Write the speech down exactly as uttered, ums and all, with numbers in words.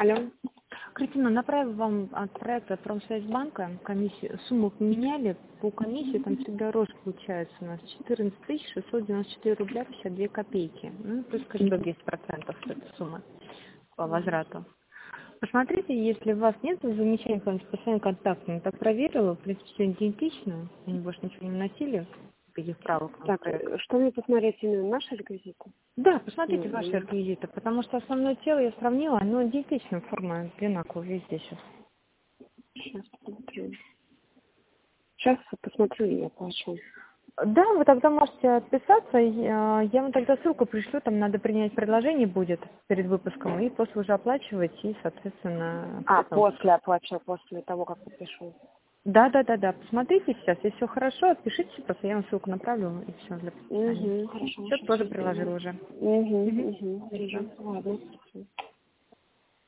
Алло. Кристина, направила вам от проекта Промсвязьбанка комиссию, сумму поменяли, по комиссии там всегда рост получается у нас четырнадцать тысяч шестьсот девяносто четыре рубля пятьдесят две копейки. Ну, плюс кэшбэк десять процентов с этой суммы по возврату. Посмотрите, если у вас нет замечаний по своим контактам, так проверила, в принципе, все идентично, они больше ничего не вносили, никаких правок. Так, э, что мне посмотреть именно наши реквизиты? Да, посмотрите Ну, ваши и- реквизиты, потому что основное тело я сравнила, оно идентично, форма одинаковая везде сейчас. Сейчас посмотрю. Сейчас посмотрю и я плачу. Да, вы тогда можете отписаться, я я вам тогда ссылку пришлю, там надо принять предложение будет перед выпуском, и после уже оплачивать, и, соответственно, А, потом. после оплачу, после того, как подпишу. Да, да, да, да, посмотрите сейчас, если все хорошо, отпишитесь, просто я вам ссылку направлю, и все для подписания. Угу, хорошо. Все Сейчас тоже сделаю. приложила уже. Угу, Мгм. угу, вижу. Ладно.